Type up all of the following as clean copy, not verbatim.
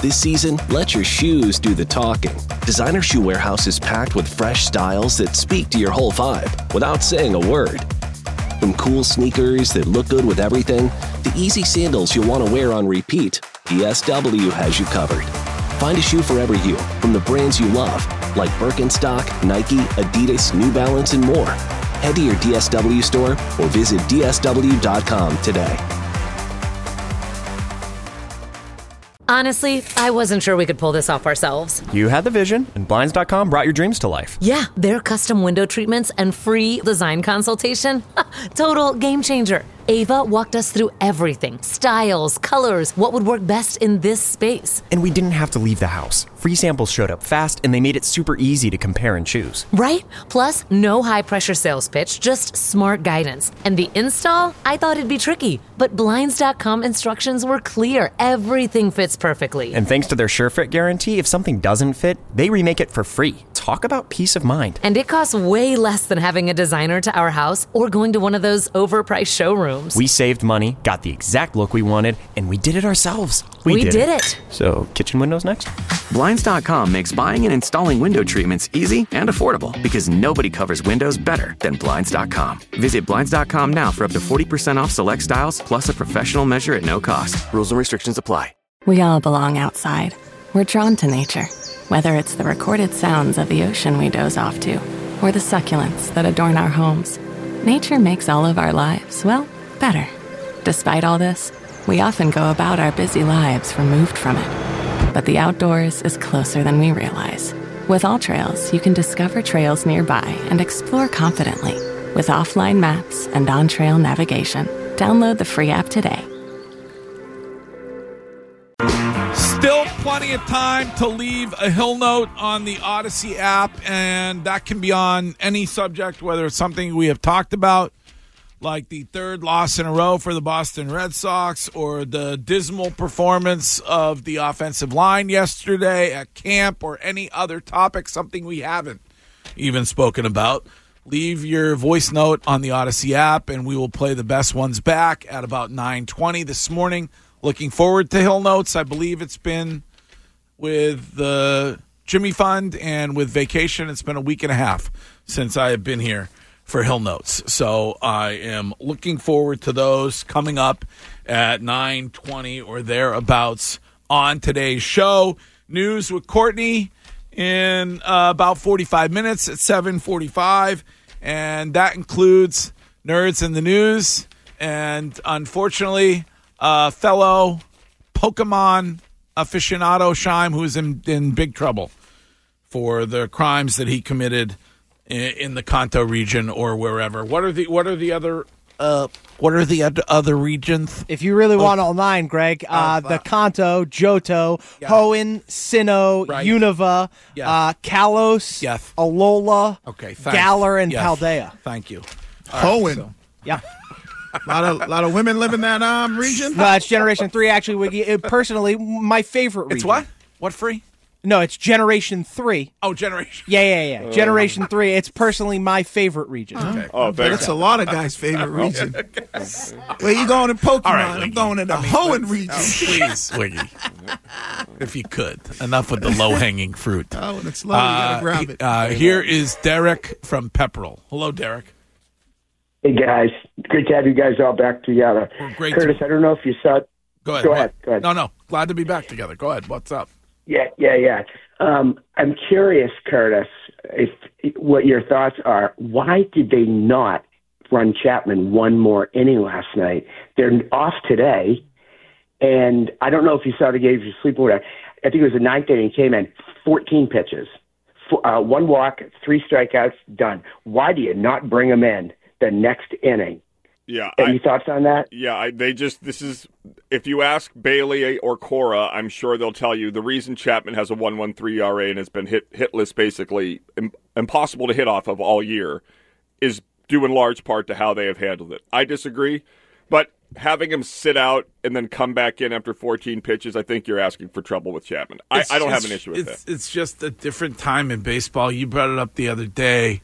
This season, let your shoes do the talking. Designer Shoe Warehouse is packed with fresh styles that speak to your whole vibe without saying a word. From cool sneakers that look good with everything, to easy sandals you'll want to wear on repeat, DSW has you covered. Find a shoe for every you from the brands you love, like Birkenstock, Nike, Adidas, New Balance, and more. Head to your DSW store or visit DSW.com today. Honestly, I wasn't sure we could pull this off ourselves. You had the vision, and Blinds.com brought your dreams to life. Yeah, their custom window treatments and free design consultation. Total game changer. Ava walked us through everything. Styles, colors, what would work best in this space. And we didn't have to leave the house. Free samples showed up fast, and they made it super easy to compare and choose. Right? Plus, no high-pressure sales pitch, just smart guidance. And the install? I thought it'd be tricky. But Blinds.com instructions were clear. Everything fits perfectly. And thanks to their SureFit guarantee, if something doesn't fit, they remake it for free. Talk about peace of mind. And it costs way less than having a designer to our house or going to one of those overpriced showrooms. We saved money, got the exact look we wanted, and we did it ourselves. We did it. So, kitchen windows next? Blinds.com makes buying and installing window treatments easy and affordable because nobody covers windows better than Blinds.com. Visit Blinds.com now for up to 40% off select styles, plus a professional measure at no cost. Rules and restrictions apply. We all belong outside. We're drawn to nature, whether it's the recorded sounds of the ocean we doze off to, or the succulents that adorn our homes. Nature makes all of our lives, well, better. Despite all this, we often go about our busy lives removed from it. But the outdoors is closer than we realize. With AllTrails, you can discover trails nearby and explore confidently with offline maps and on-trail navigation. Download the free app today. Still plenty of time to leave a Hill Note on the Odyssey app, and that can be on any subject, whether it's something we have talked about, like the third loss in a row for the Boston Red Sox, or the dismal performance of the offensive line yesterday at camp, or any other topic, something we haven't even spoken about. Leave your voice note on the Odyssey app, and we will play the best ones back at about 9:20 this morning. Looking forward to Hill Notes. I believe it's been with the Jimmy Fund and with vacation. It's been a week and a half since I have been here for Hill Notes. So I am looking forward to those coming up at 9:20 or thereabouts on today's show. News with Courtney in about 45 minutes at 7:45. And that includes Nerds in the News. And unfortunately, fellow Pokemon aficionado Scheim, who is in big trouble for the crimes that he committed in the Kanto region or wherever. What are the other regions? If you really want all nine, Greg, the Kanto, Johto, Hoenn, Sinnoh, right. Unova, Kalos, Alola, Galar, and Paldea. Thank you. Hoenn. So. Yeah. A lot of women live in that region? No, it's Generation 3, actually, Wiggy. Personally, my favorite region. It's what? What free? No, it's Generation 3. Oh, Generation. Yeah. Generation 3. It's personally my favorite region. Okay. Oh, that's a lot of guys' favorite region. Where you going in Pokemon? Right, I'm going in the Hoenn region. Please, Wiggy. If you could. Enough with the low-hanging fruit. Oh, and it's low. You got to grab it. Here is Derek from Pepperell. Hello, Derek. Hey, guys. Great to have you guys all back together. Curtis, I don't know if you saw it. Go ahead. No. Glad to be back together. Go ahead. What's up? Yeah. I'm curious, Curtis, what your thoughts are. Why did they not run Chapman one more inning last night? They're off today, and I don't know if you saw the game, if you sleep or whatever. I think it was the ninth inning. He came in 14 pitches, one walk, 3 strikeouts, done. Why do you not bring him in the next inning? Yeah. Any thoughts on that? Yeah, this is, if you ask Bailey or Cora, I'm sure they'll tell you the reason Chapman has a 1.13 ERA and has been hitless, basically impossible to hit off of all year, is due in large part to how they have handled it. I disagree, but having him sit out and then come back in after 14 pitches, I think you're asking for trouble with Chapman. I don't have an issue with that. It's just a different time in baseball. You brought it up the other day.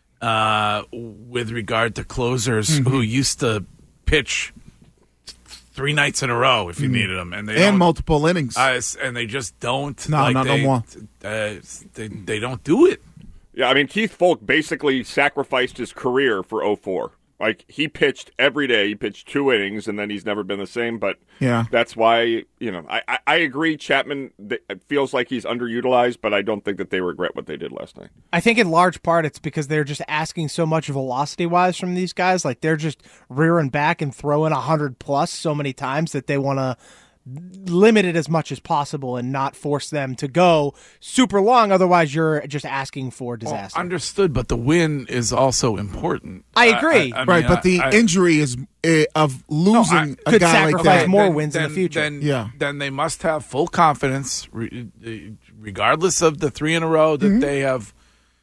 With regard to closers who used to pitch 3 nights in a row if you needed them, and multiple innings, and they just don't. No more. They don't do it. Yeah, I mean, Keith Foulke basically sacrificed his career for 04. Like, he pitched every day. He pitched 2 innings, and then he's never been the same. But that's why, I agree. Chapman feels like he's underutilized, but I don't think that they regret what they did last night. I think in large part it's because they're just asking so much velocity-wise from these guys. Like, they're just rearing back and throwing 100-plus so many times that they want to limit it as much as possible and not force them to go super long. Otherwise, you're just asking for disaster. Understood, but the win is also important. I agree. But the injury is of losing a could guy sacrifice like that. more wins in the future. Then they must have full confidence, regardless of the 3 in a row that they have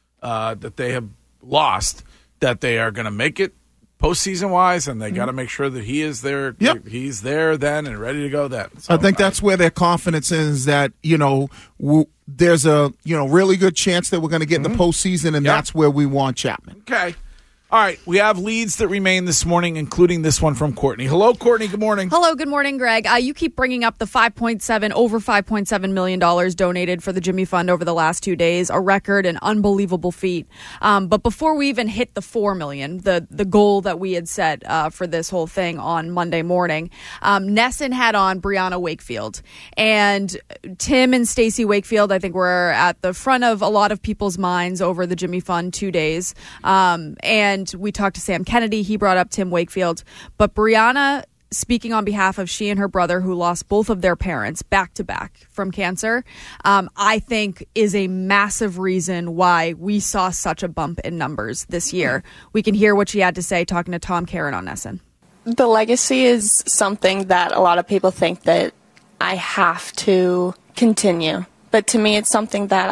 lost, that they are going to make it postseason wise, and they got to make sure that he is there. Yep. He's there then and ready to go then. So, I think that's where their confidence is, that there's a really good chance that we're going to get in the postseason, and that's where we want Chapman. Okay. All right, we have leads that remain this morning, including this one from Courtney. Hello, Courtney. Good morning. Hello, good morning, Greg. You keep bringing up the over $5.7 million donated for the Jimmy Fund over the last 2 days, a record, an unbelievable feat. But before we even hit the $4 million, the goal that we had set for this whole thing on Monday morning, NESN had on Brianna Wakefield. And Tim and Stacey Wakefield, I think, were at the front of a lot of people's minds over the Jimmy Fund 2 days. And we talked to Sam Kennedy. He brought up Tim Wakefield. But Brianna, speaking on behalf of she and her brother, who lost both of their parents back to back from cancer, I think is a massive reason why we saw such a bump in numbers this year. We can hear what she had to say talking to Tom Karen on NESN. The legacy is something that a lot of people think that I have to continue. But to me, it's something that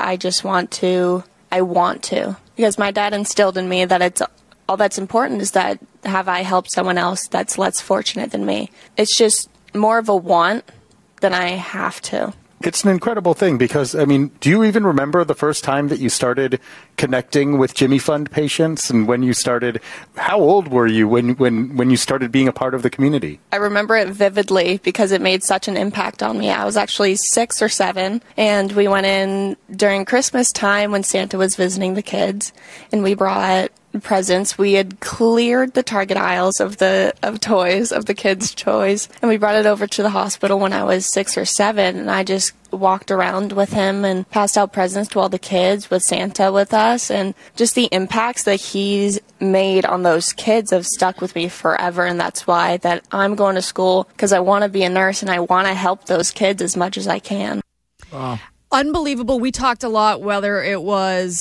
I want to. Because my dad instilled in me that all that's important is that have I helped someone else that's less fortunate than me. It's just more of a want than I have to. It's an incredible thing because, do you even remember the first time that you started connecting with Jimmy Fund patients, and when you started, how old were you when you started being a part of the community? I remember it vividly because it made such an impact on me. I was actually 6 or 7, and we went in during Christmas time when Santa was visiting the kids, and we brought presents. We had cleared the Target aisles of the kids' toys, and we brought it over to the hospital when I was 6 or 7, and I just walked around with him and passed out presents to all the kids with Santa with us, and just the impacts that he's made on those kids have stuck with me forever. And that's why that I'm going to school, because I want to be a nurse and I want to help those kids as much as I can. Wow. Unbelievable. We talked a lot, whether it was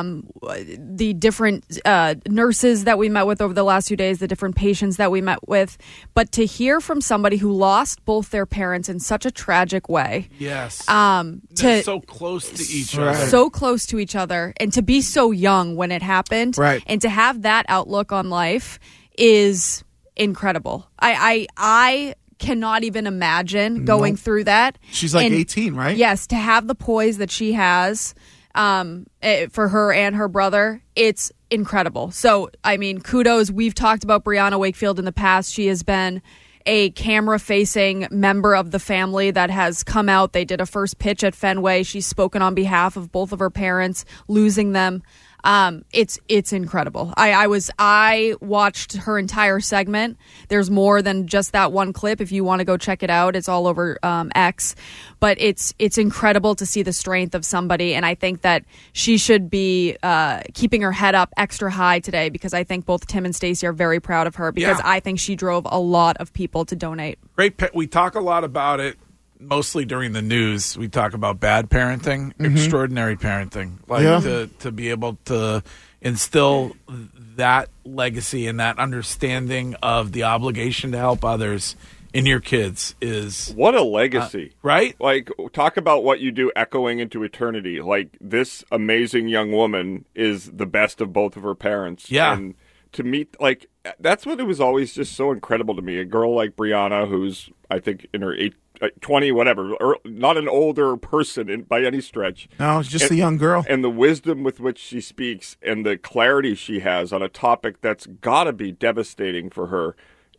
the different nurses that we met with over the last 2 days, the different patients that we met with. But to hear from somebody who lost both their parents in such a tragic way. Yes. They're so close to each other. So close to each other. And to be so young when it happened. Right. And to have that outlook on life is incredible. I cannot even imagine going through that. She's like 18, right? Yes, to have the poise that she has for her and her brother, it's incredible. So, kudos. We've talked about Brianna Wakefield in the past. She has been a camera-facing member of the family that has come out. They did a first pitch at Fenway. She's spoken on behalf of both of her parents, losing them. It's incredible. I watched her entire segment. There's more than just that one clip. If you want to go check it out, it's all over X. But it's incredible to see the strength of somebody, and I think that she should be keeping her head up extra high today, because I think both Tim and Stacey are very proud of her, because I think she drove a lot of people to donate. Great. We talk a lot about it. Mostly during the news, we talk about bad parenting, extraordinary parenting. To be able to instill that legacy and that understanding of the obligation to help others in your kids is... What a legacy. Right? Like, talk about what you do echoing into eternity. Like, this amazing young woman is the best of both of her parents. Yeah. And to meet, that's what it was always just so incredible to me. A girl like Brianna, who's, I think, in her 20, whatever, or not an older person by any stretch. No, it's just a young girl. And the wisdom with which she speaks and the clarity she has on a topic that's got to be devastating for her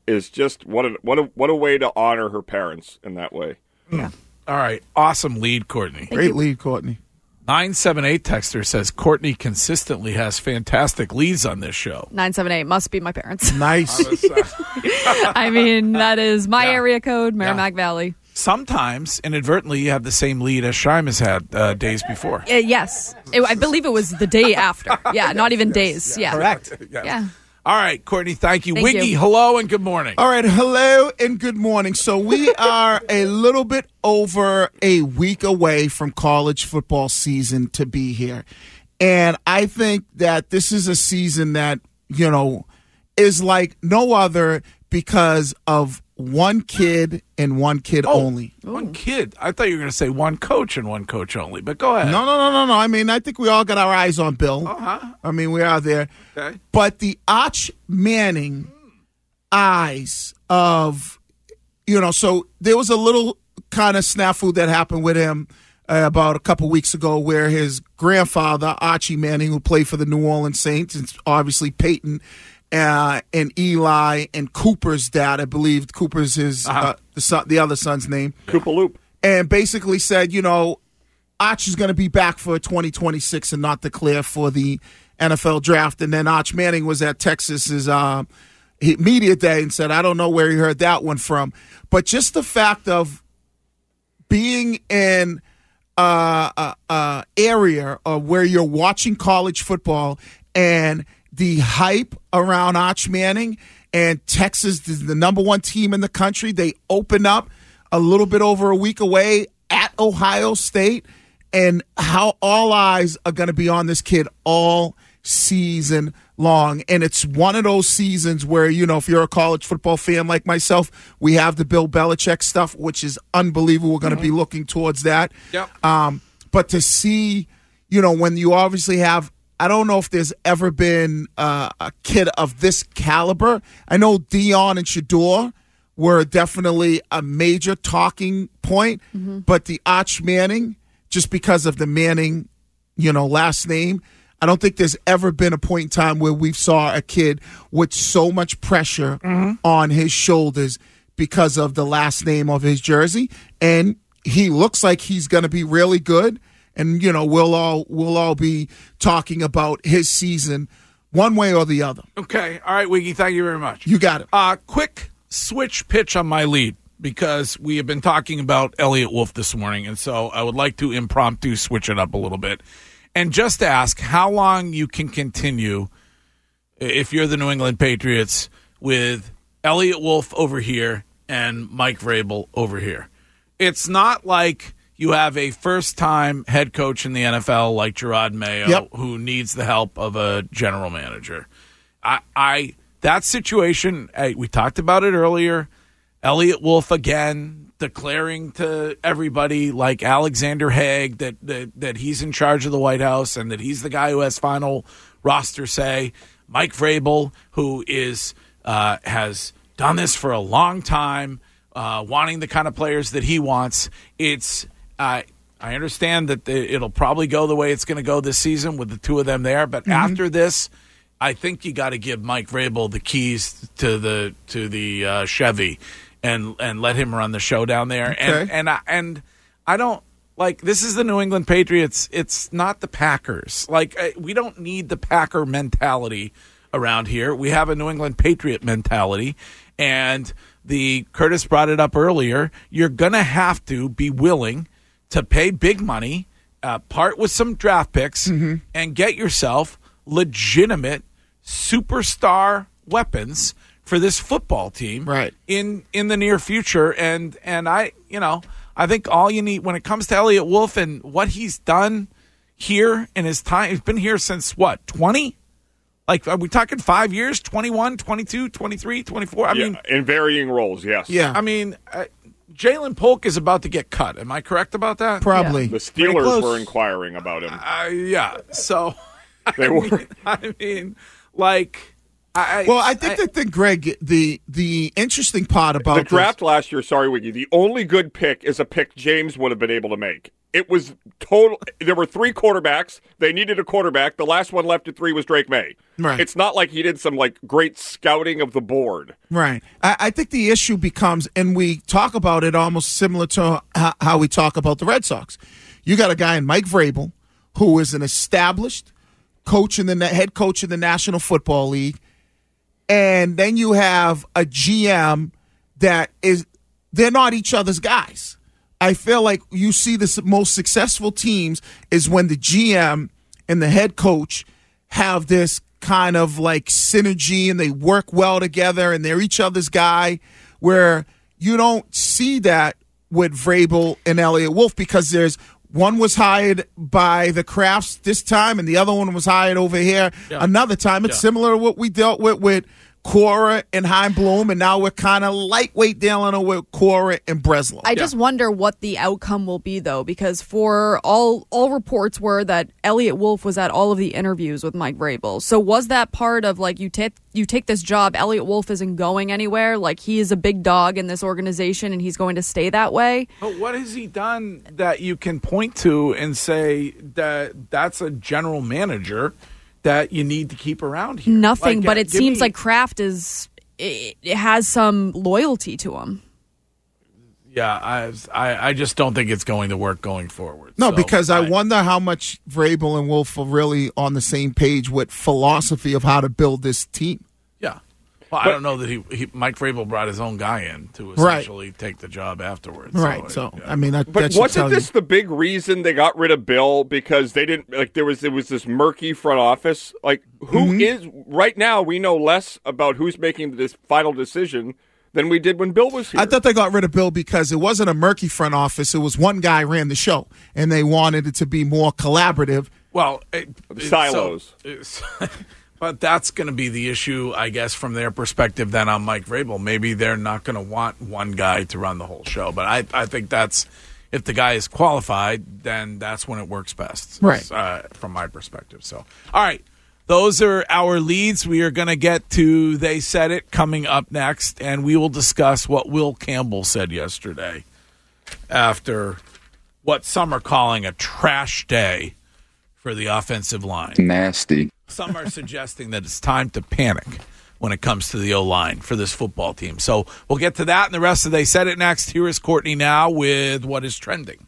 is just what a way to honor her parents in that way. Yeah. All right. Awesome lead, Courtney. Great lead, Courtney. 978 texter says Courtney consistently has fantastic leads on this show. 978 must be my parents. Nice. I mean, that is my area code, Merrimack Valley. Sometimes, inadvertently, you have the same lead as Shime has had days before. Yes. I believe it was the day after. Yeah, not even days. Yeah. Correct. Yeah. All right, Courtney, thank you. Thank Wiggy, you. hello and good morning. All right, hello and good morning. So we are a little bit over a week away from college football season to be here. And I think that this is a season that, is like no other because of one kid and one kid only. One kid. I thought you were going to say one coach and one coach only, but go ahead. No. I mean, I think we all got our eyes on Bill. Uh-huh. I mean, we are there. Okay. But the Arch Manning eyes of, so there was a little kind of snafu that happened with him about a couple weeks ago where his grandfather, Archie Manning, who played for the New Orleans Saints, and obviously Peyton, and Eli and Cooper's dad, I believe Cooper's his the other son's name, Cooper Loop, and basically said, Arch is going to be back for 2026 and not declare for the NFL draft. And then Arch Manning was at Texas's media day and said, I don't know where he heard that one from, but just the fact of being in area of where you're watching college football and the hype around Arch Manning, and Texas is the number one team in the country. They open up a little bit over a week away at Ohio State, and how all eyes are going to be on this kid all season long. And it's one of those seasons where, if you're a college football fan like myself, we have the Bill Belichick stuff, which is unbelievable. We're going to be looking towards that. Yep. But to see, when you obviously have, I don't know if there's ever been a kid of this caliber. I know Dion and Shador were definitely a major talking point, but the Arch Manning, just because of the Manning, last name, I don't think there's ever been a point in time where we saw a kid with so much pressure on his shoulders because of the last name of his jersey. And he looks like he's going to be really good. And, we'll all be talking about his season one way or the other. Okay. All right, Wiggy, thank you very much. You got it. Quick switch pitch on my lead, because we have been talking about Elliott Wolf this morning, and so I would like to impromptu switch it up a little bit. And just ask how long you can continue, if you're the New England Patriots, with Elliott Wolf over here and Mike Vrabel over here. It's not like you have a first-time head coach in the NFL like Gerard Mayo who needs the help of a general manager. That situation, we talked about it earlier, Elliott Wolf again declaring to everybody like Alexander Haig that he's in charge of the White House and that he's the guy who has final roster say. Mike Vrabel, who has done this for a long time, wanting the kind of players that he wants. I understand that it'll probably go the way it's going to go this season with the two of them there, but after this, I think you got to give Mike Vrabel the keys to the Chevy and let him run the show down there. Okay. And I don't like, this is the New England Patriots. It's not the Packers. Like, we don't need the Packer mentality around here. We have a New England Patriot mentality, and Curtis brought it up earlier. You're going to have to be willing to pay big money, part with some draft picks, and get yourself legitimate superstar weapons for this football team in the near future. And I think all you need when it comes to Elliott Wolf and what he's done here in his time, he's been here since what, 20? Like, are we talking 5 years, 21, 22, 23, 24? I mean, in varying roles, yes. Yeah. I mean, Jalen Polk is about to get cut. Am I correct about that? Probably. The Steelers were inquiring about him. Yeah. So, They were. I mean, like, I think that Greg, the interesting part about the draft last year, sorry, Wiggy, the only good pick is a pick James would have been able to make. It was total. There were 3 quarterbacks. They needed a quarterback. The last one left at 3 was Drake May. Right. It's not like he did some great scouting of the board. Right. I think the issue becomes, and we talk about it almost similar to how we talk about the Red Sox. You got a guy in Mike Vrabel who is an established coach in the head coach in the National Football League. And then you have a GM that they're not each other's guys. I feel like you see the most successful teams is when the GM and the head coach have this kind of synergy and they work well together and they're each other's guy, where you don't see that with Vrabel and Elliott Wolf, because one was hired by the Crafts this time, and the other one was hired over here another time. It's similar to what we dealt with Cora and Chaim Bloom, and now we're kind of lightweight dealing with Cora and Breslow. I just wonder what the outcome will be, though, because for all reports were that Elliott Wolf was at all of the interviews with Mike Vrabel. So was that part of you take this job, Elliott Wolf isn't going anywhere, he is a big dog in this organization and he's going to stay that way? But what has he done that you can point to and say that that's a general manager that you need to keep around here? Nothing, but it seems like Kraft it has some loyalty to him. Yeah, I just don't think it's going to work going forward. No, because I wonder how much Vrabel and Wolf are really on the same page with philosophy of how to build this team. Yeah. Well, I don't know that Mike Vrabel brought his own guy in to essentially take the job afterwards. Right. I mean, that but wasn't this the big reason they got rid of Bill? Because they didn't there was this murky front office. Who is right now? We know less about who's making this final decision than we did when Bill was here. I thought they got rid of Bill because it wasn't a murky front office. It was one guy ran the show, and they wanted it to be more collaborative. Well, silos. But that's going to be the issue, I guess, from their perspective then on Mike Vrabel. Maybe they're not going to want one guy to run the whole show. But I think that's, if the guy is qualified, then that's when it works best. Right. From my perspective. So, all right. Those are our leads. We are going to get to They Said It coming up next, and we will discuss what Will Campbell said yesterday after what some are calling a trash day for the offensive line. Nasty. Some are suggesting that it's time to panic when it comes to the O-line for this football team. So we'll get to that and the rest of They Said It next. Here is Courtney now with what is trending.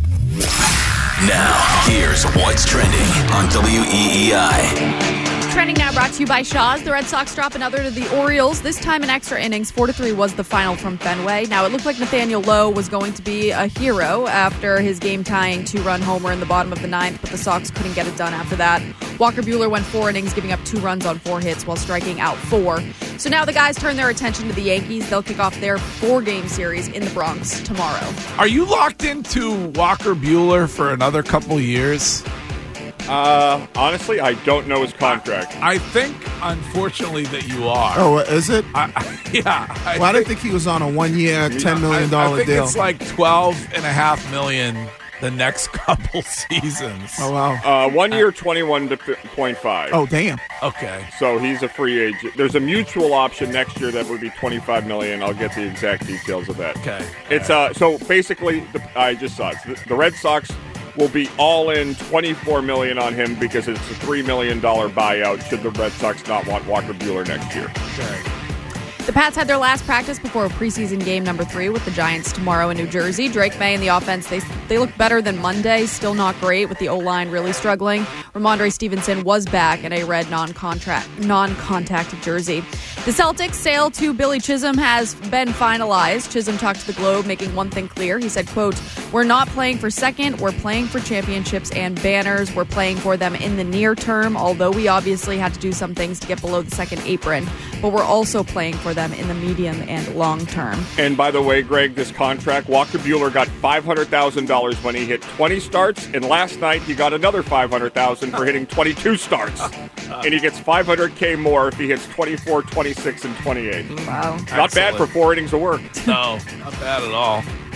Now, here's what's trending on WEEI. Trending now brought to you by Shaw's. The Red Sox drop another to the Orioles, this time in extra innings. 4-3 was the final from Fenway. Now, it looked like Nathaniel Lowe was going to be a hero after his game-tying 2-run homer in the bottom of the ninth, but the Sox couldn't get it done after that. Walker Buehler went 4 innings, giving up 2 runs on 4 hits while striking out 4. So now the guys turn their attention to the Yankees. They'll kick off their 4-game series in the Bronx tomorrow. Are you locked into Walker Buehler for another couple years? Honestly, I don't know his contract. I think, unfortunately, that you are. Oh, is it? Yeah. I didn't think he was on a 1-year, $10 million I think deal. it's like $12.5 million the next couple seasons. Oh, wow. 1 year, 21.5. Oh, damn. Okay. So he's a free agent. There's a mutual option next year that would be $25 million. I'll get the exact details of that. Okay. It's so basically, I just saw it. The Red Sox will be all in $24 million on him because it's a $3 million buyout should the Red Sox not want Walker Buehler next year. Okay. The Pats had their last practice before preseason game number 3 with the Giants tomorrow in New Jersey. Drake May and the offense, they look better than Monday. Still not great with the O-line really struggling. Ramondre Stevenson was back in a red non-contact jersey. The Celtics' sale to Billy Chisholm has been finalized. Chisholm talked to the Globe, making one thing clear. He said, quote, "We're not playing for second. We're playing for championships and banners. We're playing for them in the near term, although we obviously had to do some things to get below the second apron. But we're also playing for them in the medium and long term." And by the way, Greg, this contract, Walker Buehler got $500,000 when he hit 20 starts, and last night he got another $500,000 for hitting 22 starts. And he gets $500K more if he hits 24, 26, and 28. Wow. Not bad for 4 innings of work. No, not bad at all.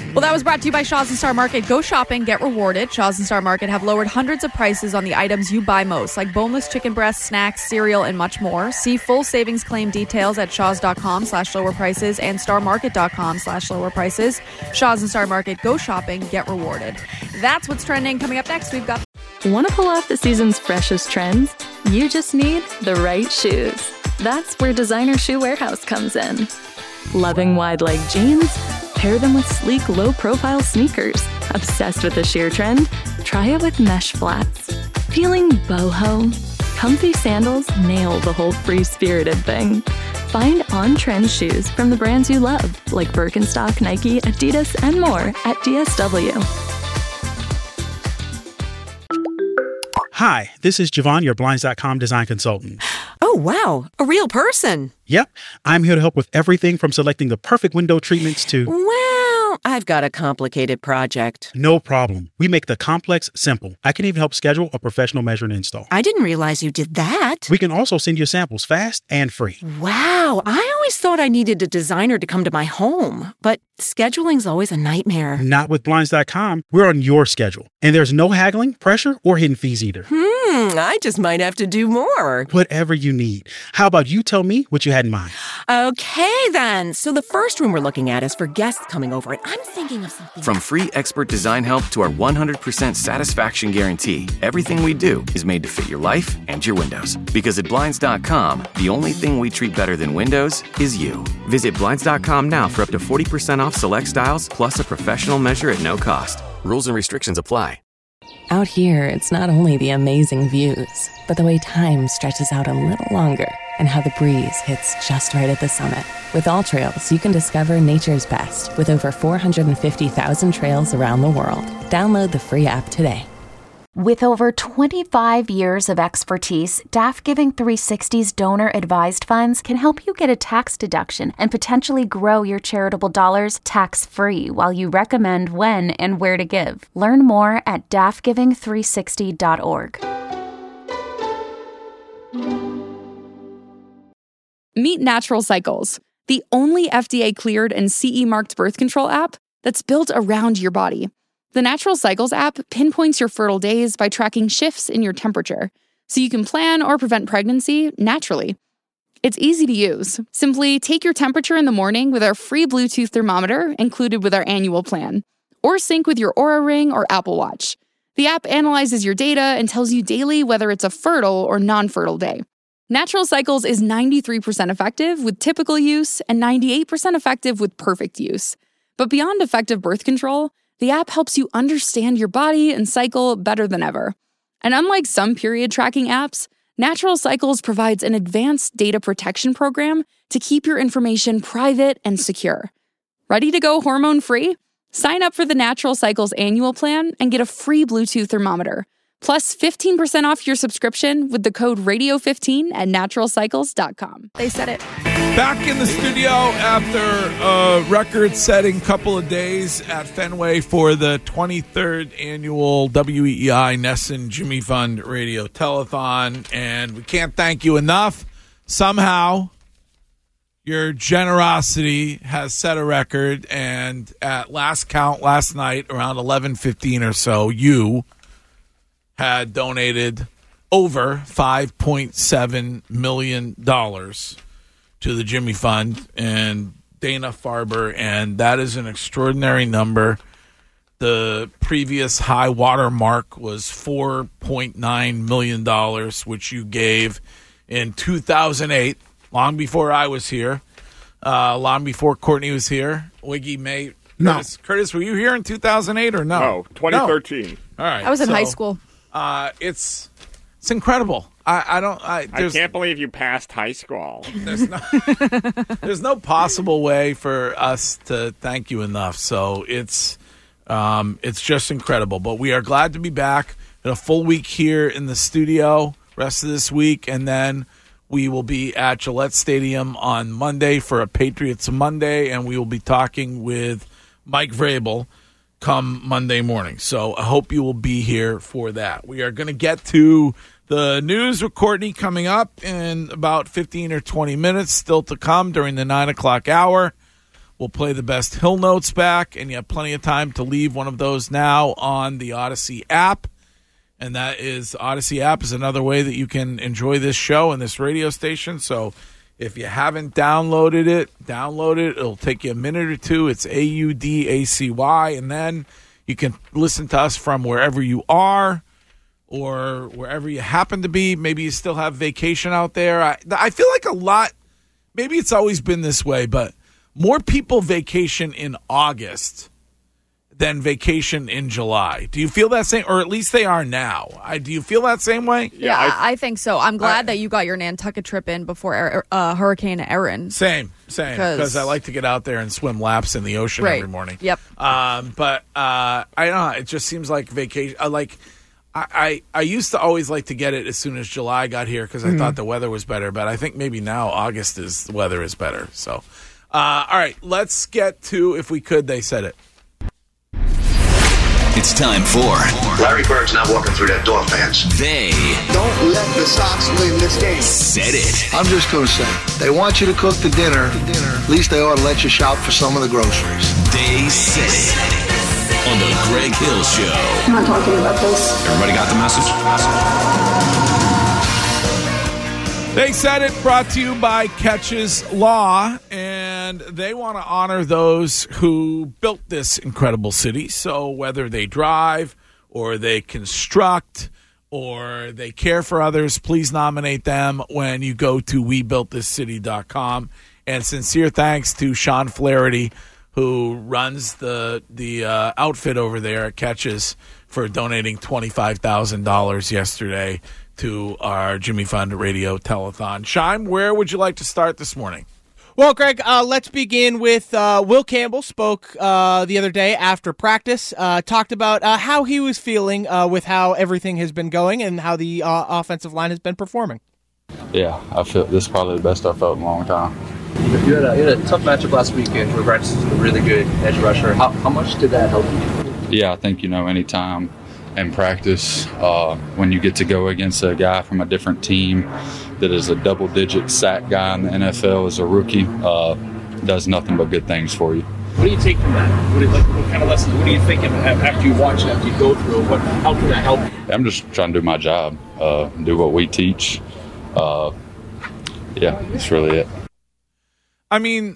Well, that was brought to you by Shaw's and Star Market. Go shopping, get rewarded. Shaw's and Star Market have lowered hundreds of prices on the items you buy most, like boneless chicken breasts, snacks, cereal, and much more. See full savings claim details at shaws.com/lower prices and starmarket.com/lower prices. Shaw's and Star Market. Go shopping, get rewarded. That's what's trending. Coming up next, we've got... Want to pull off the season's freshest trends? You just need the right shoes. That's where Designer Shoe Warehouse comes in. Loving wide leg jeans? Pair them with sleek, low-profile sneakers. Obsessed with the sheer trend? Try it with mesh flats. Feeling boho? Comfy sandals nail the whole free-spirited thing. Find on-trend shoes from the brands you love, like Birkenstock, Nike, Adidas, and more at DSW. Hi, this is Javon, your Blinds.com design consultant. Oh, wow. A real person. Yep. I'm here to help with everything from selecting the perfect window treatments to... Well, I've got a complicated project. No problem. We make the complex simple. I can even help schedule a professional measure and install. I didn't realize you did that. We can also send you samples fast and free. Wow. I always thought I needed a designer to come to my home, but scheduling's always a nightmare. Not with Blinds.com. We're on your schedule. And there's no haggling, pressure, or hidden fees either. I just might have to do more. Whatever you need. How about you tell me what you had in mind? Okay, then. So the first room we're looking at is for guests coming over, and I'm thinking of something. From free expert design help to our 100% satisfaction guarantee, everything we do is made to fit your life and your windows. Because at Blinds.com, the only thing we treat better than windows is you. Visit Blinds.com now for up to 40% off select styles, plus a professional measure at no cost. Rules and restrictions apply. Out here, it's not only the amazing views, but the way time stretches out a little longer and how the breeze hits just right at the summit. With All Trails, you can discover nature's best with over 450,000 trails around the world. Download the free app today. With over 25 years of expertise, DAF Giving 360's donor-advised funds can help you get a tax deduction and potentially grow your charitable dollars tax-free while you recommend when and where to give. Learn more at dafgiving360.org. Meet Natural Cycles, the only FDA-cleared and CE-marked birth control app that's built around your body. The Natural Cycles app pinpoints your fertile days by tracking shifts in your temperature, so you can plan or prevent pregnancy naturally. It's easy to use. Simply take your temperature in the morning with our free Bluetooth thermometer included with our annual plan, or sync with your Oura Ring or Apple Watch. The app analyzes your data and tells you daily whether it's a fertile or non-fertile day. Natural Cycles is 93% effective with typical use and 98% effective with perfect use. But beyond effective birth control, the app helps you understand your body and cycle better than ever. And unlike some period tracking apps, Natural Cycles provides an advanced data protection program to keep your information private and secure. Ready to go hormone-free? Sign up for the Natural Cycles annual plan and get a free Bluetooth thermometer, plus 15% off your subscription with the code radio15 at naturalcycles.com. They said it. Back in the studio after a record-setting couple of days at Fenway for the 23rd annual WEEI Nesson Jimmy Fund Radio Telethon, and we can't thank you enough. Somehow, your generosity has set a record, and at last count last night, around 11:15 or so, you had donated over $5.7 million to the Jimmy Fund and Dana Farber, and that is an extraordinary number. The previous high water mark was $4.9 million, which you gave in 2008, long before I was here, long before Courtney was here. Wiggy May. No. Curtis, were you here in 2008 or no? No, 2013. No. All right. I was in high school. It's incredible. I can't believe you passed high school. There's no possible way for us to thank you enough. So it's just incredible. But we are glad to be back in a full week here in the studio. Rest of this week, and then we will be at Gillette Stadium on Monday for a Patriots Monday, and we will be talking with Mike Vrabel come Monday morning. So I hope you will be here for that. We are going to get to the news with Courtney coming up in about 15 or 20 minutes, still to come during the 9 o'clock hour. We'll play the best Hill Notes back, and you have plenty of time to leave one of those now on the Odyssey app. And that is, Odyssey app is another way that you can enjoy this show and this radio station. So if you haven't downloaded it, download it. It'll take you a minute or two. It's AUDACY, and then you can listen to us from wherever you are or wherever you happen to be. Maybe you still have vacation out there. I feel like a lot, maybe it's always been this way, but more people vacation in August than vacation in July. Do you feel that same, or at least they are now? Do you feel that same way? Yeah, I think so. I'm glad that you got your Nantucket trip in before Hurricane Erin. Same. Because I like to get out there and swim laps in the ocean every morning. Yep. But I don't know. It just seems like vacation. I used to always like to get it as soon as July got here because I thought the weather was better. But I think maybe now August the weather is better. So, all right, let's get to If We Could, They Said It. It's time for Larry Bird's not walking through that door, fans. They Don't let the Sox win this game. Said it. I'm just going to say, they want you to cook the dinner. At least they ought to let you shop for some of the groceries. They said it. On the Greg Hill Show. I'm not talking about this. Everybody got the message? They Said It, brought to you by Catches Law, and they want to honor those who built this incredible city. So whether they drive or they construct or they care for others, please nominate them when you go to WeBuiltThisCity.com. And sincere thanks to Sean Flaherty, who runs the outfit over there at Catches, for donating $25,000 yesterday to our Jimmy Fund Radio Telethon. Shime, where would you like to start this morning? Well, Greg, let's begin with Will Campbell spoke the other day after practice, talked about how he was feeling with how everything has been going and how the offensive line has been performing. Yeah, I feel this is probably the best I've felt in a long time. You had a tough matchup last weekend. Regards to a really good edge rusher. How much did that help you? Yeah, I think, anytime in practice, when you get to go against a guy from a different team that is a double-digit sack guy in the NFL as a rookie, does nothing but good things for you. What do you take from that? What kind of lessons? What do you think after you watch it, after you go through it? How can that help you? I'm just trying to do my job, do what we teach. Yeah, that's really it. I mean,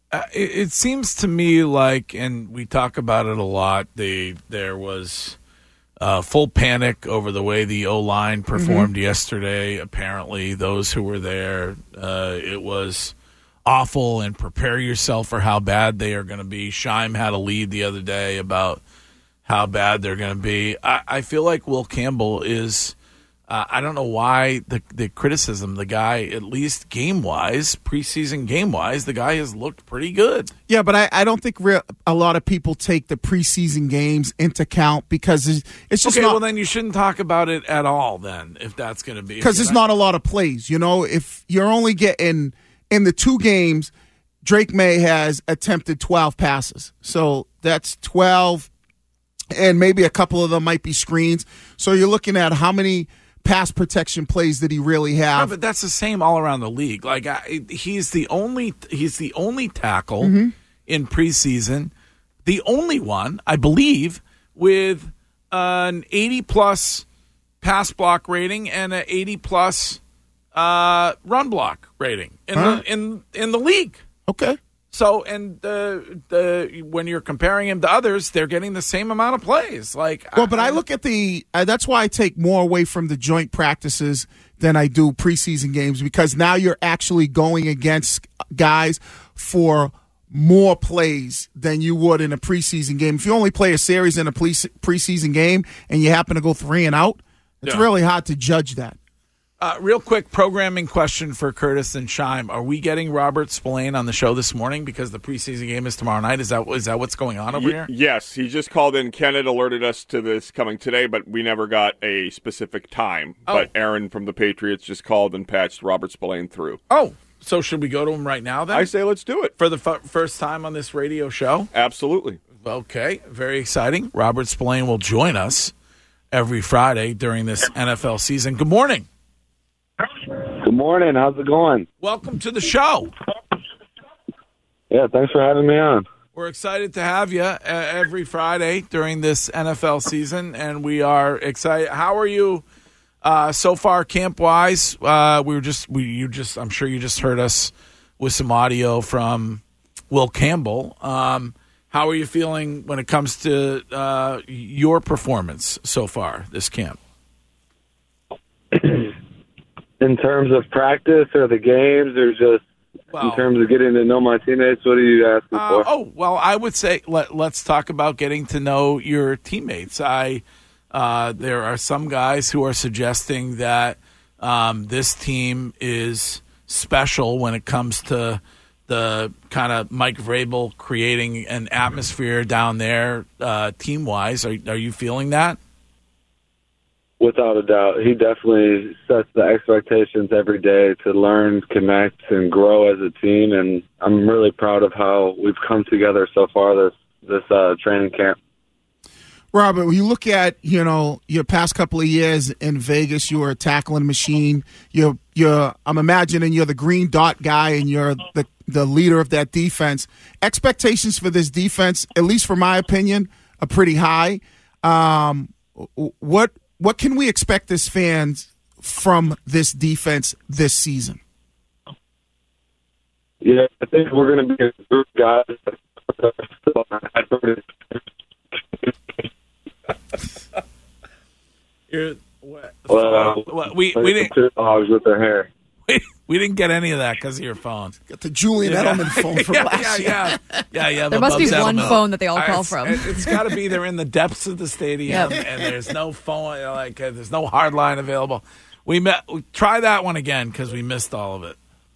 it seems to me like, and we talk about it a lot, there was full panic over the way the O-line performed yesterday. Apparently, those who were there, it was awful, and prepare yourself for how bad they are going to be. Shime had a lead the other day about how bad they're going to be. I feel like Will Campbell is... I don't know why the criticism. The guy, at least game-wise, preseason game-wise, the guy has looked pretty good. Yeah, but I don't think a lot of people take the preseason games into account because it's just okay, not... well, then you shouldn't talk about it at all then, if that's going to be... Because it's not a lot of plays. If you're only getting... In the two games, Drake May has attempted 12 passes. So that's 12, and maybe a couple of them might be screens. So you're looking at how many... pass protection plays that he really have. No, but that's the same all around the league. Like he's the only tackle in preseason, the only one, I believe, with an 80+ pass block rating and an 80+ run block rating in the league. Okay. So, and when you're comparing him to others, they're getting the same amount of plays. But I look at that's why I take more away from the joint practices than I do preseason games, because now you're actually going against guys for more plays than you would in a preseason game. If you only play a series in a preseason game and you happen to go 3 and out, it's really hard to judge that. Real quick programming question for Curtis and Shime. Are we getting Robert Spillane on the show this morning because the preseason game is tomorrow night? Is that what's going on over here? Yes. He just called in. Ken had alerted us to this coming today, but we never got a specific time. Oh. But Aaron from the Patriots just called and patched Robert Spillane through. Oh, so should we go to him right now then? I say let's do it. For the first time on this radio show? Absolutely. Okay, very exciting. Robert Spillane will join us every Friday during this NFL season. Good morning. Good morning. How's it going? Welcome to the show. Yeah, thanks for having me on. We're excited to have you every Friday during this NFL season, and we are excited. How are you so far, camp-wise? I'm sure you just heard us with some audio from Will Campbell. How are you feeling when it comes to your performance so far this camp? In terms of practice or the games or just in terms of getting to know my teammates, what are you asking for? I would say let's talk about getting to know your teammates. There are some guys who are suggesting that this team is special when it comes to the kind of Mike Vrabel creating an atmosphere down there team-wise. Are you feeling that? Without a doubt. He definitely sets the expectations every day to learn, connect, and grow as a team, and I'm really proud of how we've come together so far this training camp. Robert, when you look at, your past couple of years in Vegas, you were a tackling machine. I'm imagining you're the green dot guy and you're the leader of that defense. Expectations for this defense, at least for my opinion, are pretty high. What can we expect as fans from this defense this season? Yeah, I think we're going to be a group of guys. We didn't dogs with their hair. We didn't get any of that because of your phone. Got the Julian Edelman phone from last year. Yeah. There must be one phone that they all call from. It's got to be they're in the depths of the stadium, and there's no phone, there's no hard line available. We try that one again because we missed all of it.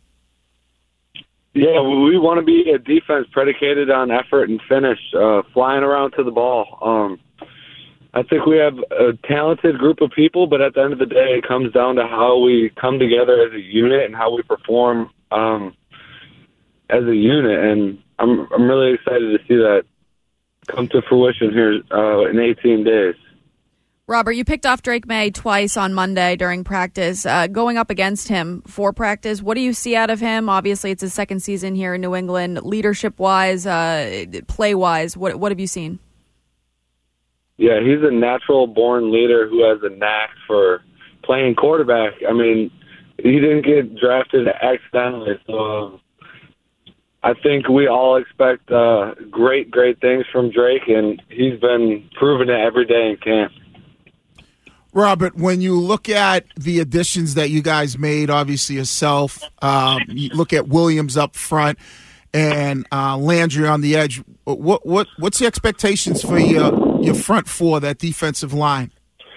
Yeah, we want to be a defense predicated on effort and finish, flying around to the ball. I think we have a talented group of people, but at the end of the day, it comes down to how we come together as a unit and how we perform as a unit. And I'm really excited to see that come to fruition here in 18 days. Robert, you picked off Drake May twice on Monday during practice. Going up against him for practice, what do you see out of him? Obviously, it's his second season here in New England. Leadership-wise, play-wise, what have you seen? Yeah, he's a natural-born leader who has a knack for playing quarterback. I mean, he didn't get drafted accidentally, so I think we all expect great things from Drake, and he's been proving it every day in camp. Robert, when you look at the additions that you guys made, obviously yourself, you look at Williams up front and Landry on the edge, what's the expectations for your front four, that defensive line?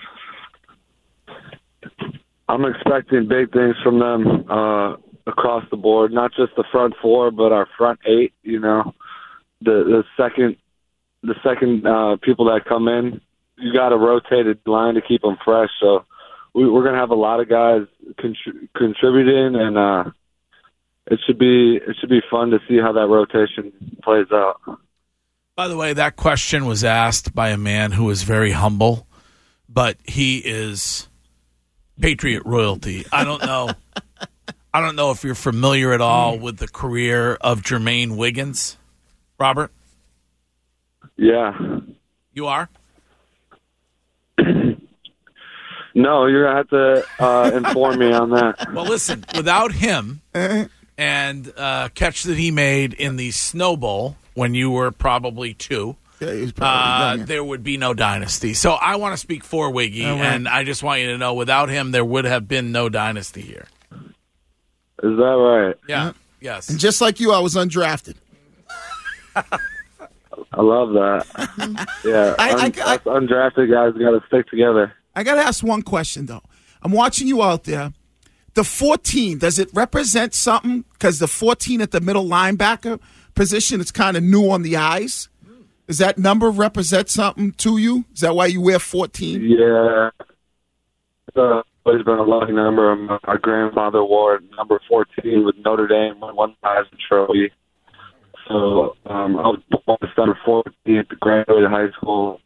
I'm expecting big things from them across the board, not just the front four, but our front eight. The second people that come in, you got a rotated line to keep them fresh. So we're going to have a lot of guys contributing, and it should be fun to see how that rotation plays out. By the way, that question was asked by a man who is very humble, but he is Patriot royalty. I don't know if you're familiar at all with the career of Jermaine Wiggins, Robert. Yeah. You are? No, you're going to have to inform me on that. Well, listen, without him and catch that he made in the Snow Bowl when you were probably 2, he was probably there would be no dynasty. So I want to speak for Wiggy, and I just want you to know, without him, there would have been no dynasty here. Is that right? Yeah. Yes. And just like you, I was undrafted. I love that. Yeah, us undrafted guys got to stick together. I got to ask one question, though. I'm watching you out there. The 14, does it represent something? Because the 14 at the middle linebacker position is kind of new on the eyes. Does that number represent something to you? Is that why you wear 14? Yeah. It's always been a lucky number. My grandfather wore number 14 with Notre Dame when won the Heisman Trophy. So I was born number 14, graduated high school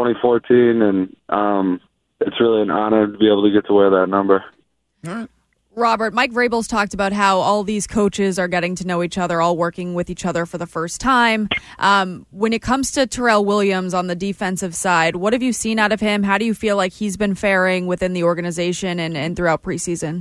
2014, and it's really an honor to be able to get to wear that number. All right. Robert, Mike Vrabel's talked about how all these coaches are getting to know each other, all working with each other for the first time. When it comes to Terrell Williams on the defensive side, what have you seen out of him? How do you feel like he's been faring within the organization and throughout preseason?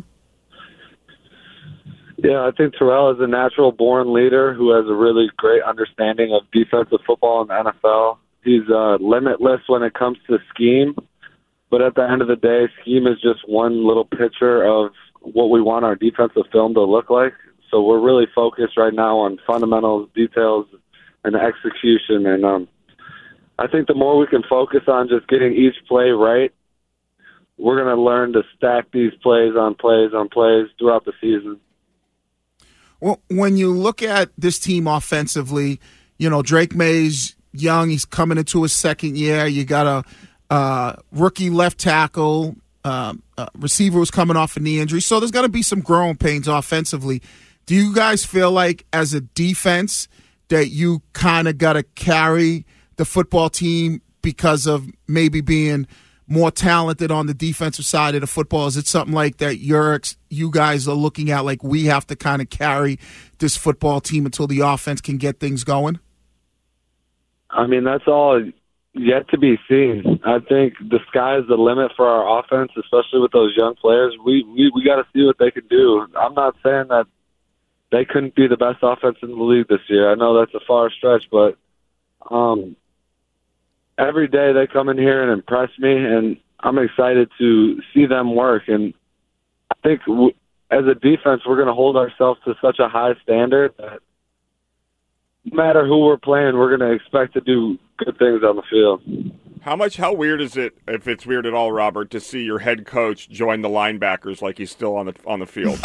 Yeah, I think Terrell is a natural-born leader who has a really great understanding of defensive football in the NFL. He's limitless when it comes to scheme, but at the end of the day, scheme is just one little picture of what we want our defensive film to look like. So we're really focused right now on fundamentals, details, and execution. And I think the more we can focus on just getting each play right, we're going to learn to stack these plays on plays on plays throughout the season. Well, when you look at this team offensively, Drake May's young. He's coming into his second year. You got a rookie left tackle, receiver who's coming off a knee injury. So there's going to be some growing pains offensively. Do you guys feel like as a defense that you kind of got to carry the football team because of maybe being more talented on the defensive side of the football? Is it something like that you guys are looking at, like we have to kind of carry this football team until the offense can get things going? I mean, that's all yet to be seen. I think the sky is the limit for our offense, especially with those young players. We got to see what they can do. I'm not saying that they couldn't be the best offense in the league this year. I know that's a far stretch, but every day they come in here and impress me, and I'm excited to see them work. And I think as a defense, we're going to hold ourselves to such a high standard that no matter who we're playing, we're going to expect to do good things on the field. How weird is it, if it's weird at all, Robert, to see your head coach join the linebackers like he's still on the field?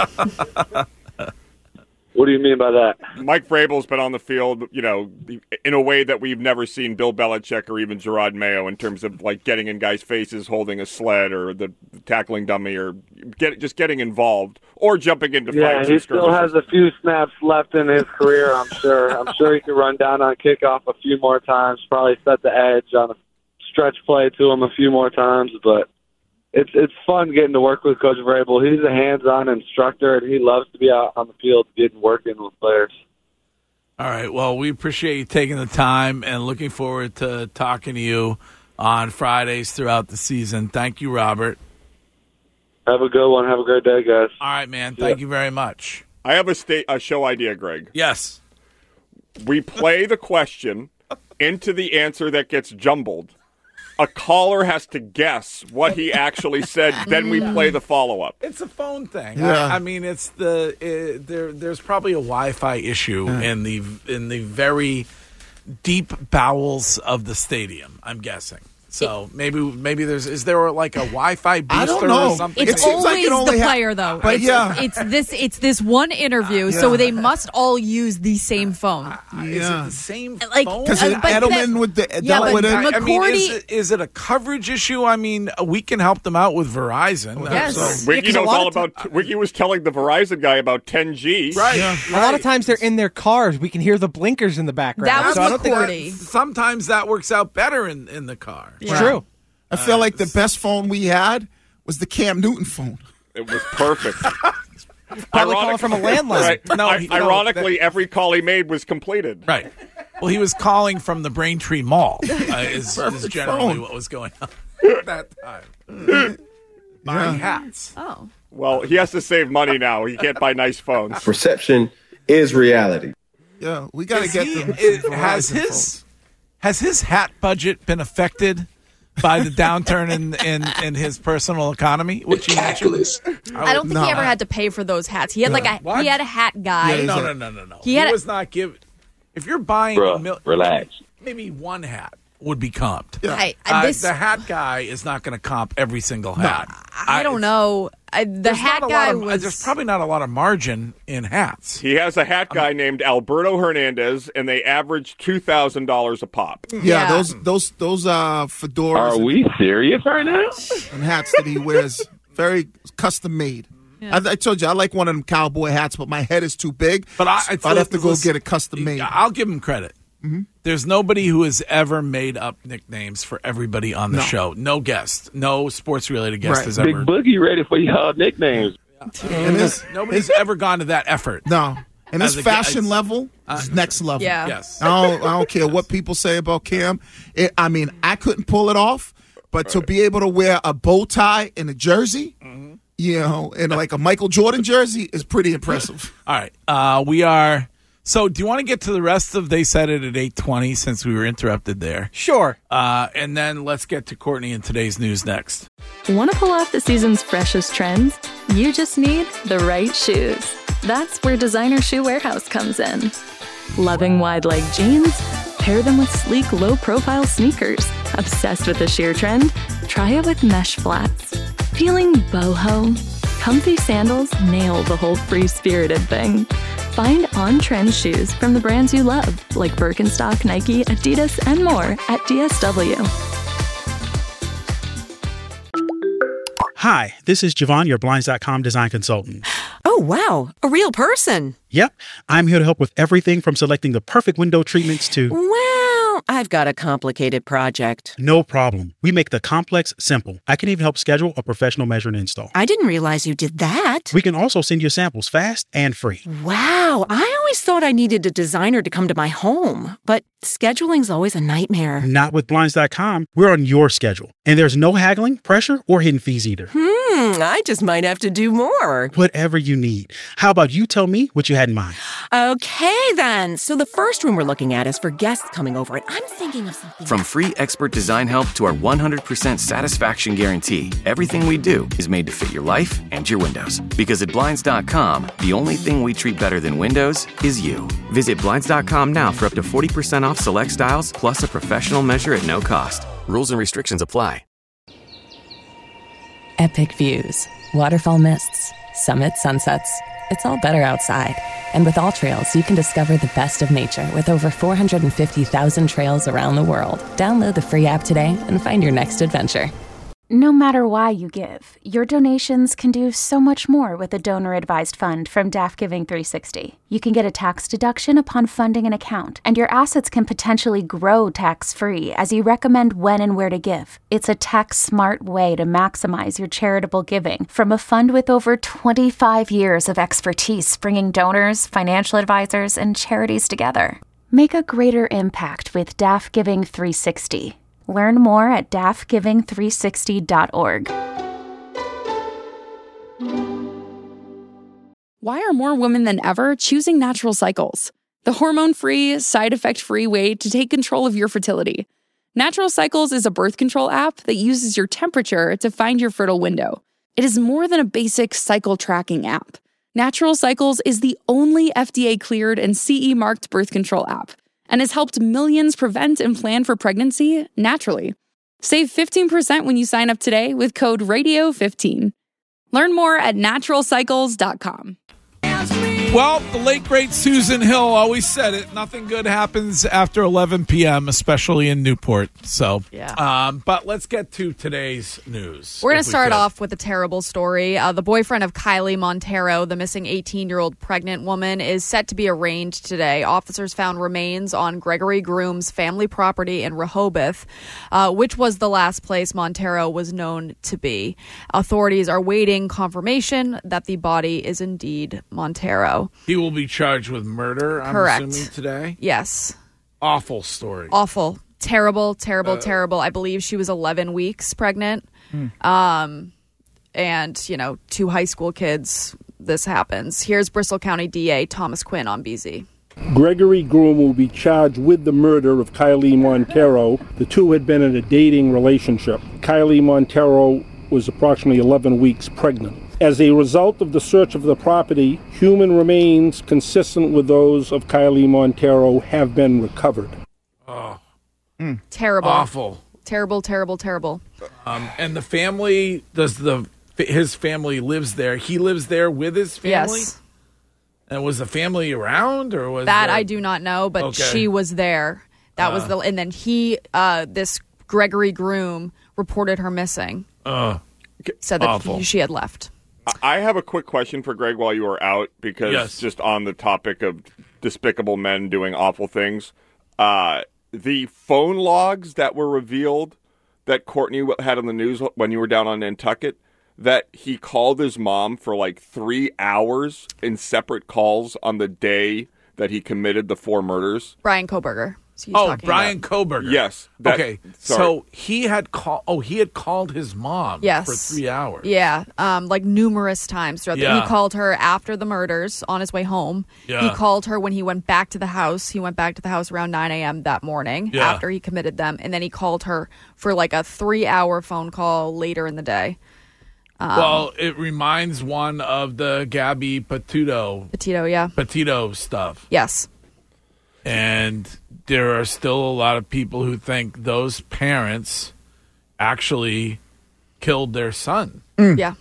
What do you mean by that? Mike Vrabel's been on the field, in a way that we've never seen Bill Belichick or even Gerard Mayo, in terms of like getting in guys' faces, holding a sled, or the tackling dummy, or just getting involved, or jumping into fights. Yeah, he still has a few snaps left in his career, I'm sure. I'm sure he could run down on kickoff a few more times, probably set the edge on a stretch play to him a few more times, but it's fun getting to work with Coach Vrabel. He's a hands-on instructor, and he loves to be out on the field working with players. All right. Well, we appreciate you taking the time and looking forward to talking to you on Fridays throughout the season. Thank you, Robert. Have a good one. Have a great day, guys. All right, man. Thank you very much. I have a show idea, Greg. Yes. We play the question into the answer that gets jumbled. A caller has to guess what he actually said. Then we play the follow-up. It's a phone thing. Yeah. I mean, it's there's probably a Wi-Fi issue in the very deep bowels of the stadium, I'm guessing. So maybe is there like a Wi-Fi booster I don't know. or something? It's always the player, though. But It's this one interview, so they must all use the same phone. Is it the same phone? Because Edelman dealt with it. I mean, is it a coverage issue? I mean, we can help them out with Verizon. Yes. Wiki knows all about. Wiki was telling the Verizon guy about 10G. Right. Yeah. A lot of times they're in their cars. We can hear the blinkers in the background. That was so I don't think McCourty. Sometimes that works out better in the car. It's true. I feel like the best phone we had was the Cam Newton phone. It was perfect. Probably calling from a landline. Right. Ironically, every call he made was completed. Right. Well, he was calling from the Braintree Mall. Is generally what was going on at that time. Buying hats. Oh. Well, he has to save money now. He can't buy nice phones. Perception is reality. Yeah, we got to get them. Has his hat budget been affected by the downturn in his personal economy? Which he mentioned? I don't think he ever had to pay for those hats. He had he had a hat guy. Yeah, no. He was not given. If you're buying, relax. Maybe one hat would be comped. Yeah. The hat guy is not going to comp every single hat. I don't know. The hat guy was... There's probably not a lot of margin in hats. He has a hat guy named Alberto Hernandez, and they average $2,000 a pop. Yeah, those fedoras. Are we serious right now? And hats that he wears, very custom made. Yeah. I told you, I like one of them cowboy hats, but my head is too big. But I'd have to go get it custom made. I'll give him credit. Mm-hmm. There's nobody who has ever made up nicknames for everybody on the show. No guest, no sports-related guest has ever. Big Boogie ready for y'all nicknames. Nobody's ever gone to that effort. No. And As this a guy, fashion level is next level. Yeah. Yes. I don't care what people say about Cam. I couldn't pull it off, but to be able to wear a bow tie and a jersey, and like a Michael Jordan jersey is pretty impressive. All right. We are. So do you want to get to the rest of They Said It at 8:20 since we were interrupted there? Sure. And then let's get to Courtney in today's news next. Want to pull off the season's freshest trends? You just need the right shoes. That's where Designer Shoe Warehouse comes in. Loving wide leg jeans? Pair them with sleek, low-profile sneakers. Obsessed with the sheer trend? Try it with mesh flats. Feeling boho? Comfy sandals nail the whole free-spirited thing. Find on-trend shoes from the brands you love, like Birkenstock, Nike, Adidas, and more at DSW. Hi, this is Javon, your Blinds.com design consultant. Oh, wow. A real person. Yep, I'm here to help with everything from selecting the perfect window treatments to... Well, I've got a complicated project. No problem. We make the complex simple. I can even help schedule a professional measure and install. I didn't realize you did that. We can also send you samples fast and free. Wow, I always thought I needed a designer to come to my home, but scheduling's always a nightmare. Not with Blinds.com. We're on your schedule. And there's no haggling, pressure, or hidden fees either. I just might have to do more. Whatever you need. How about you tell me what you had in mind? Okay, then. So the first room we're looking at is for guests coming over, and I'm thinking of something. From free expert design help to our 100% satisfaction guarantee, everything we do is made to fit your life and your windows. Because at Blinds.com, the only thing we treat better than windows is you. Visit Blinds.com now for up to 40% off select styles, plus a professional measure at no cost. Rules and restrictions apply. Epic views, waterfall mists, summit sunsets. It's all better outside. And with All Trails, you can discover the best of nature with over 450,000 trails around the world. Download the free app today and find your next adventure. No matter why you give, your donations can do so much more with a donor-advised fund from DAF Giving 360. You can get a tax deduction upon funding an account, and your assets can potentially grow tax-free as you recommend when and where to give. It's a tax-smart way to maximize your charitable giving from a fund with over 25 years of expertise bringing donors, financial advisors, and charities together. Make a greater impact with DAF Giving 360. Learn more at dafgiving360.org. Why are more women than ever choosing Natural Cycles? The hormone-free, side-effect-free way to take control of your fertility. Natural Cycles is a birth control app that uses your temperature to find your fertile window. It is more than a basic cycle tracking app. Natural Cycles is the only FDA-cleared and CE-marked birth control app, and has helped millions prevent and plan for pregnancy naturally. Save 15% when you sign up today with code RADIO15. Learn more at naturalcycles.com. Well, the late, great Susan Hill always said it. Nothing good happens after 11 p.m., especially in Newport. So, yeah. But let's get to today's news. We're going to start off with a terrible story. The boyfriend of Kylie Montero, the missing 18-year-old pregnant woman, is set to be arraigned today. Officers found remains on Gregory Groom's family property in Rehoboth, which was the last place Montero was known to be. Authorities are waiting confirmation that the body is indeed Montero. He will be charged with murder, I'm Correct. assuming, today? Yes. Awful story. Awful. Terrible, terrible. I believe she was 11 weeks pregnant. And, 2 high school kids, this happens. Here's Bristol County DA Thomas Quinn on BZ. Gregory Groom will be charged with the murder of Kylie Montero. The two had been in a dating relationship. Kylie Montero was approximately 11 weeks pregnant. As a result of the search of the property, human remains consistent with those of Kylie Montero have been recovered. Oh. Terrible. Awful. Terrible. And the family, his family lives there. He lives there with his family? Yes. And was the family around, or was that I do not know, but Okay. she was there. That was and then this Gregory Groom reported her missing. Said that awful. she had left. I have a quick question for Greg while you were out, because just on the topic of despicable men doing awful things, the phone logs that were revealed that Courtney had on the news when you were down on Nantucket, that he called his mom for like 3 hours in separate calls on the day that he committed the 4 murders? Brian Kohberger. Brian Kohberger. Yes. So he had called his mom for 3 hours. Yeah, like numerous times throughout. Yeah. He called her after the murders on his way home. Yeah. He called her when he went back to the house. He went back to the house around 9 a.m. that morning after he committed them. And then he called her for like a 3-hour phone call later in the day. Well, it reminds one of the Gabby Petito. Petito stuff. Yes. And there are still a lot of people who think those parents actually killed their son. Yeah.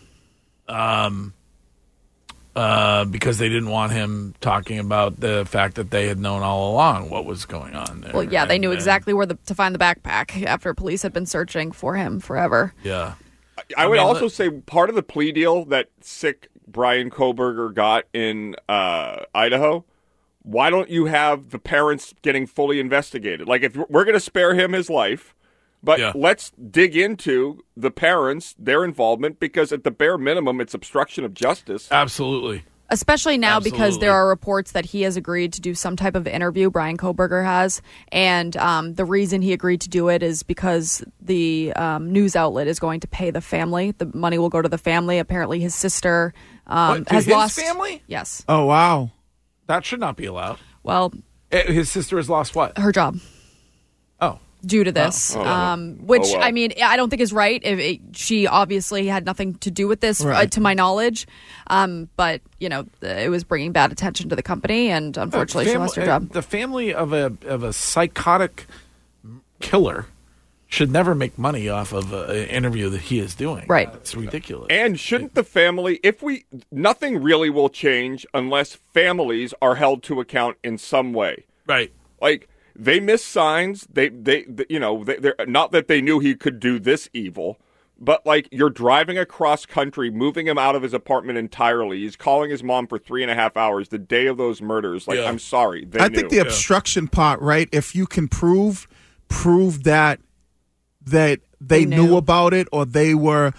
Because they didn't want him talking about the fact that they had known all along what was going on there. Well, yeah, they knew exactly where to find the backpack after police had been searching for him forever. Yeah. I would also say part of the plea deal that sick Brian Kohberger got in Idaho, why don't you have the parents getting fully investigated? Like, if we're going to spare him his life, but let's dig into the parents, their involvement, because at the bare minimum, it's obstruction of justice. Absolutely. Especially now because there are reports that he has agreed to do some type of interview, Brian Kohberger has, and the reason he agreed to do it is because the news outlet is going to pay the family. The money will go to the family. Apparently his sister has lost... His family? Yes. Oh, wow. That should not be allowed. Well... His sister has lost what? Her job. Oh. Due to this, which I mean, I don't think is right. She obviously had nothing to do with this, to my knowledge. But you know, it was bringing bad attention to the company, and unfortunately, she lost her job. The family of a psychotic killer should never make money off of an interview that he is doing. Right, it's ridiculous. And shouldn't the family, nothing really will change unless families are held to account in some way. Right, like. They missed signs. They're not that they knew he could do this evil, but like you're driving across country, moving him out of his apartment entirely. He's calling his mom for 3.5 hours the day of those murders. Like, I'm sorry. I think the obstruction part, right? If you can prove that they knew about it or they were,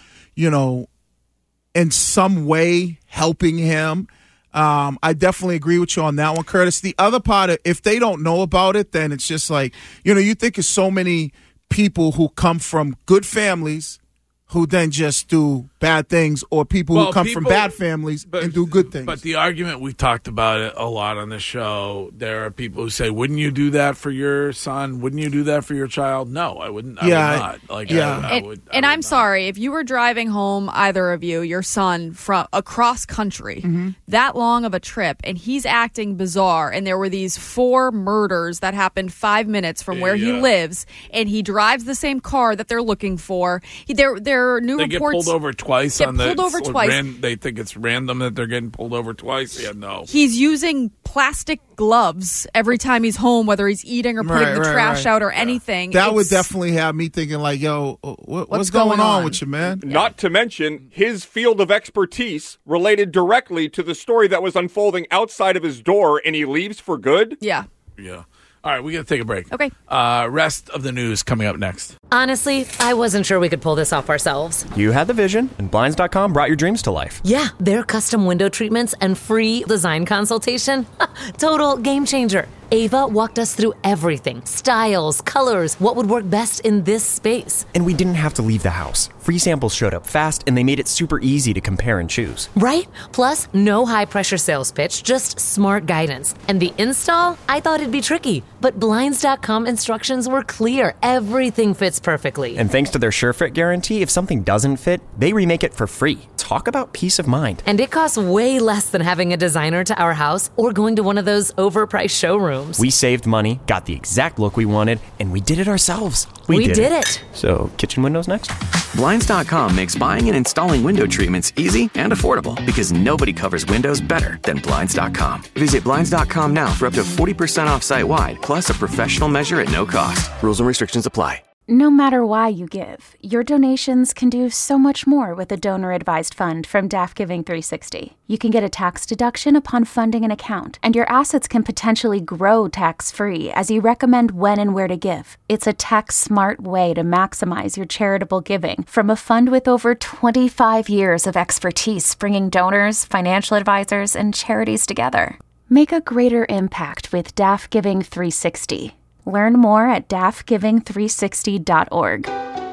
in some way helping him. I definitely agree with you on that one, Curtis. The other part, if they don't know about it, then it's just like, you think of so many people who come from good families who then just do bad things, or people who come from bad families and do good things. But the argument, we've talked about it a lot on the show. There are people who say, wouldn't you do that for your son? Wouldn't you do that for your child? No, I wouldn't. I would not. I'm sorry, if you were driving home, either of you, your son, from across country, that long of a trip, and he's acting bizarre, and there were these 4 murders that happened 5 minutes from where he lives, and he drives the same car that they're looking for. There are new reports. They get pulled over twice. They think it's random that they're getting pulled over twice. Yeah, no. He's using plastic gloves every time he's home, whether he's eating or putting the trash out or anything. That would definitely have me thinking like, yo, what's going on with you, man? Not to mention his field of expertise related directly to the story that was unfolding outside of his door, and he leaves for good? Yeah. All right, we got to take a break. Okay. Rest of the news coming up next. Honestly, I wasn't sure we could pull this off ourselves. You had the vision, and Blinds.com brought your dreams to life. Yeah, their custom window treatments and free design consultation. Total game changer. Ava walked us through everything. Styles, colors, what would work best in this space. And we didn't have to leave the house. Free samples showed up fast, and they made it super easy to compare and choose. Right? Plus, no high-pressure sales pitch, just smart guidance. And the install? I thought it'd be tricky. But Blinds.com instructions were clear. Everything fits perfectly. And thanks to their SureFit guarantee, if something doesn't fit, they remake it for free. Talk about peace of mind. And it costs way less than having a designer to our house or going to one of those overpriced showrooms. We saved money, got the exact look we wanted, and we did it ourselves. We did it. So, kitchen windows next? Blinds.com makes buying and installing window treatments easy and affordable because nobody covers windows better than Blinds.com. Visit Blinds.com now for up to 40% off site-wide, plus a professional measure at no cost. Rules and restrictions apply. No matter why you give, your donations can do so much more with a donor-advised fund from DAF Giving 360. You can get a tax deduction upon funding an account, and your assets can potentially grow tax-free as you recommend when and where to give. It's a tax-smart way to maximize your charitable giving from a fund with over 25 years of expertise bringing donors, financial advisors, and charities together. Make a greater impact with DAF Giving 360. Learn more at dafgiving360.org.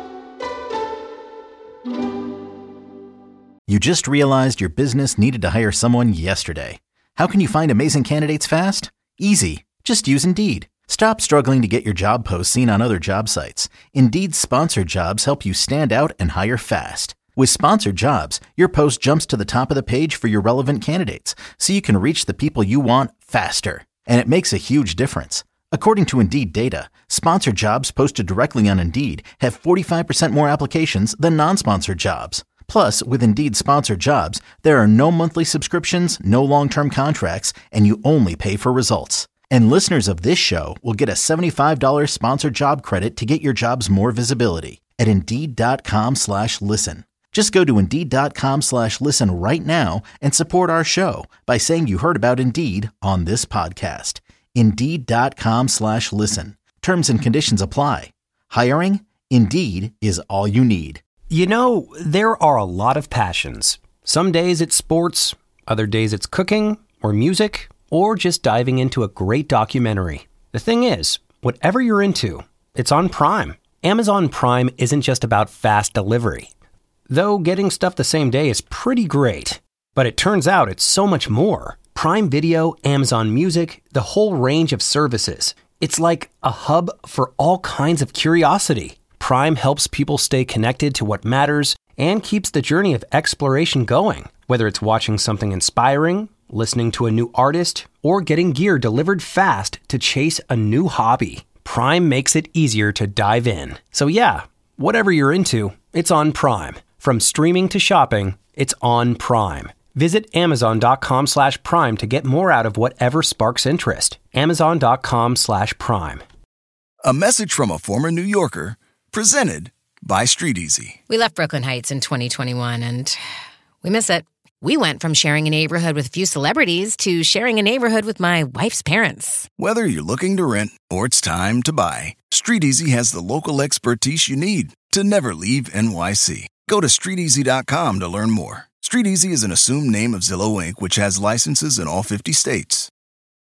You just realized your business needed to hire someone yesterday. How can you find amazing candidates fast? Easy. Just use Indeed. Stop struggling to get your job posts seen on other job sites. Indeed's sponsored jobs help you stand out and hire fast. With sponsored jobs, your post jumps to the top of the page for your relevant candidates, so you can reach the people you want faster. And it makes a huge difference. According to Indeed data, sponsored jobs posted directly on Indeed have 45% more applications than non-sponsored jobs. Plus, with Indeed sponsored jobs, there are no monthly subscriptions, no long-term contracts, and you only pay for results. And listeners of this show will get a $75 sponsored job credit to get your jobs more visibility at Indeed.com/listen. Just go to Indeed.com/listen right now and support our show by saying you heard about Indeed on this podcast. Indeed.com/listen. Terms and conditions apply. Hiring? Indeed is all you need. You know, there are a lot of passions. Some days it's sports, other days it's cooking or music, or just diving into a great documentary. The thing is, whatever you're into, it's on Prime. Amazon Prime isn't just about fast delivery. Though getting stuff the same day is pretty great. But it turns out it's so much more. Prime Video, Amazon Music, the whole range of services. It's like a hub for all kinds of curiosity. Prime helps people stay connected to what matters and keeps the journey of exploration going. Whether it's watching something inspiring, listening to a new artist, or getting gear delivered fast to chase a new hobby, Prime makes it easier to dive in. So yeah, whatever you're into, it's on Prime. From streaming to shopping, it's on Prime. Visit Amazon.com/Prime to get more out of whatever sparks interest. Amazon.com/Prime. A message from a former New Yorker, presented by StreetEasy. We left Brooklyn Heights in 2021 and we miss it. We went from sharing a neighborhood with a few celebrities to sharing a neighborhood with my wife's parents. Whether you're looking to rent or it's time to buy, StreetEasy has the local expertise you need to never leave NYC. Go to StreetEasy.com to learn more. StreetEasy is an assumed name of Zillow Inc., which has licenses in all 50 states.